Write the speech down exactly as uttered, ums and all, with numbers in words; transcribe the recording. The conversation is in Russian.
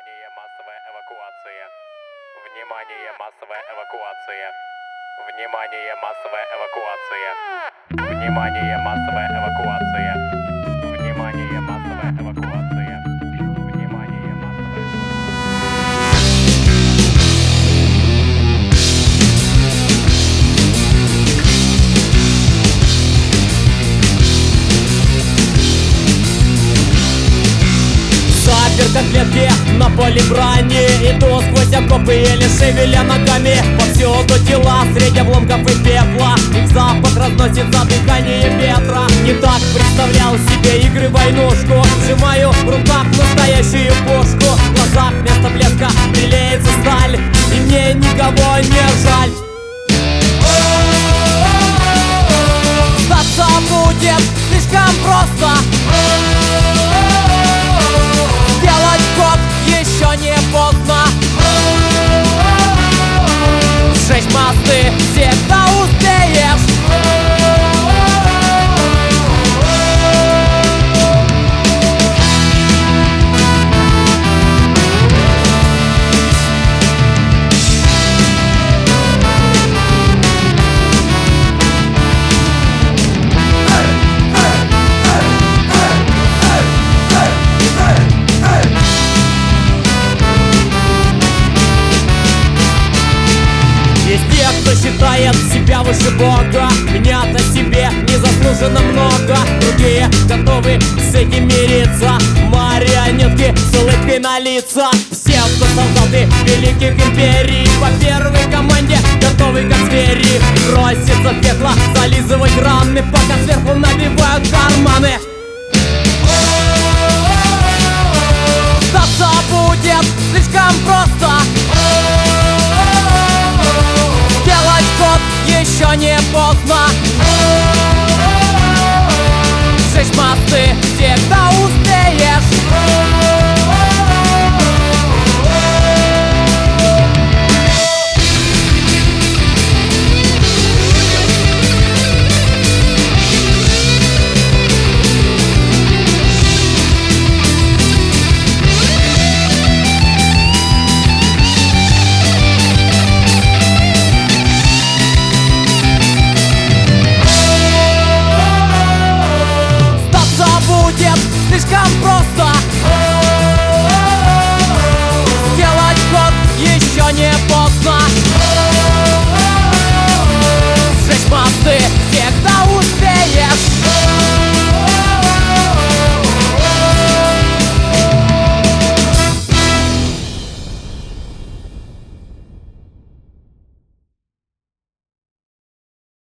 Внимание, массовая эвакуация. Внимание, массовая эвакуация. Внимание, массовая эвакуация. Внимание, массовая эвакуация. Внимание, массовая эвакуация. Внимание, массовая Запер котлетки на поле брани. Иду сквозь окопы, еле шевеля ногами. Повсюду тела среди обломков и пепла. Их запах разносится дыхание ветра. Не так представлял себе игры войнушку. Сжимаю в руках настоящую пушку. В глазах вместо блеска белеется сталь, и мне никого не жаль. Сдаться будет слишком просто. Сделать ход еще не поздно. Сжечь мосты всегда успеешь. Кто считает себя выше Бога, меня-то себе незаслуженно много. Другие готовы с этим мириться, марионетки с улыбкой на лицах. Все, кто солдаты великих империй, по первой команде готовы как звери. Броситься в пекло, зализывать раны, пока сверху набивают карманы.